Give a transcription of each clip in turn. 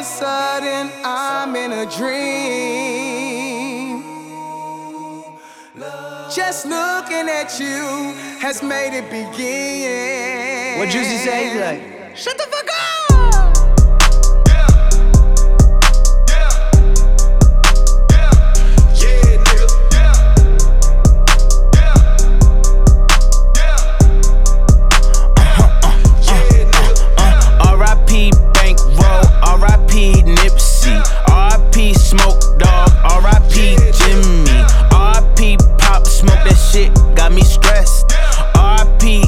sudden, I'm in a dream. Just looking at you has made it begin. What Juicy say? He's like, shut the fuck up! R.I.P. Bankroll, R.I.P. Nipsey, R.I.P. Smoke Dog, R.I.P. Jimmy, R.I.P. Pop Smoke, that shit got me stressed. R.I.P.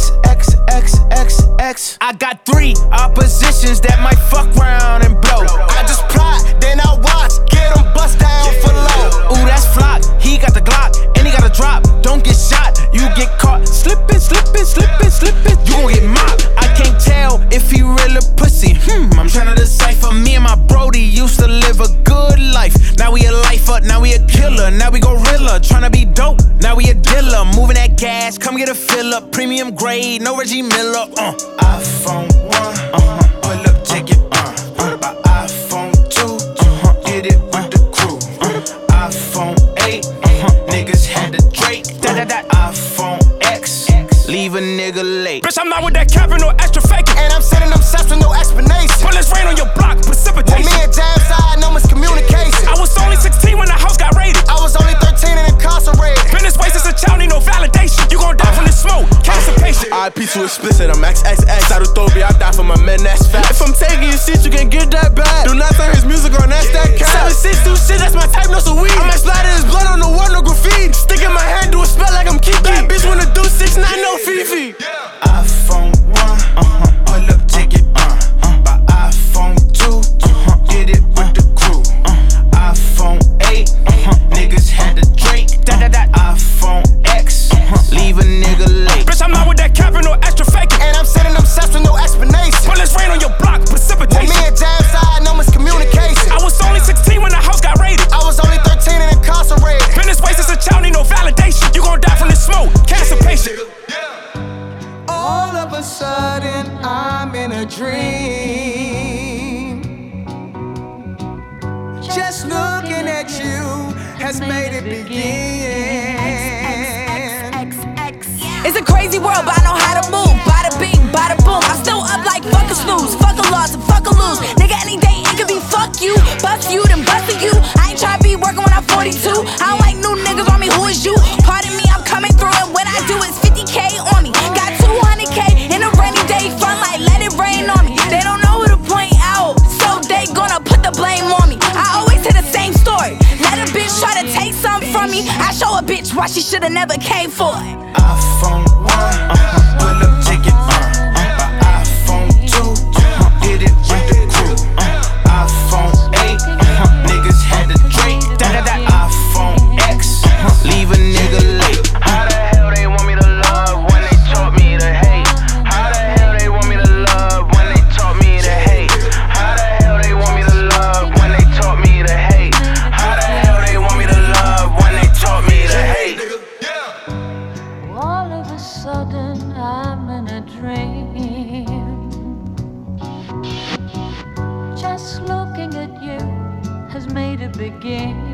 XXXXX. I got 3 oppositions that might fuck round and blow. I just plot, then I watch, get them bust down for low. Ooh, that's Flock, he got the Glock, and he got a drop. Don't get shot, you get caught slipping, slipping, slipping, slipping. You gon' get mopped. I can't tell if he real or pussy. I'm tryna decipher. Me and my Brody used to live a good life. Now we a lifer, now we a killer, now we gorilla. Tryna be dope, now we a dealer. Moving that gas, come get a fill up. Premium grade, no Reggie Miller. iPhone 1, pull up, take it. My iPhone 2, get it with the crew. iPhone 8, niggas had the Drake. iPhone X, leave a nigga late. Bitch, I'm not with that capping or extra faking. And I'm sending them sets with no explanation. Bullets rain on your block, precipitation. When me and Jam side, no miscommunication. I was only 16 when the house got raided. I was only 13 and incarcerated. Been this way since a child, need no validation. You gon' die from this smoke, constipation. IP too explicit, I'm XXX. Cytophobia, I die for my men, that's fat. If I'm taking your shit, you can get that back. Do not turn his music on, that's that cat. 762 shit, that's my type, no so weed. I might splatter his blood on the wall, no graffiti. Stick in my hand, do a spell like I'm Kiki. That bitch wanna do 6ix9ine, no Fifi. iPhone 1, pull up, take it. My iPhone 2, get it with the crew. iPhone 8, niggas had the Drake. iPhone X, leave a nigga late. Bitch, I'm not with that capping or extra faking. And I'm sending them sets with no explanation. Bullets rain on your block, When precipitation. me and Jam side, no miscommunication. I was only 16 when the house got raided. I was only 13 and incarcerated. Been this way since a child, need no validation. You gon' die from this smoke, constipation. All of a sudden, I'm in a dream. Just looking at you has made it begin. It's a crazy world, but I know how to move. Bada bing, bada boom. I'm still up like fuck a snooze, fuck a loss, and fuck a lose. Nigga, any day it could be fuck you, bust you, then bustin' you. I ain't tryna be working when I'm 42. I don't like new niggas on me, who is you? Pardon me, I'm coming through, and when I do, it's 50K on me. Got 200K in a rainy day, front like let it rain on me. They don't know who to point out, so they gonna put the blame on me. I always hear the same story. Let a bitch try to take something from me. I show a bitch why she shoulda never came for it. iPhone 1, pull up, take it. My iPhone 2, get it with the crew. iPhone 8, niggas had the Drake. iPhone X, leave a nigga late. How the hell they want me to love when they taught me to hate? How the hell they want me to love when they taught me to hate? How the hell they want me to love when they taught me to hate? How the hell they want me to love when they taught me to hate? All of a sudden I'm in a dream. Just looking at you has made it begin.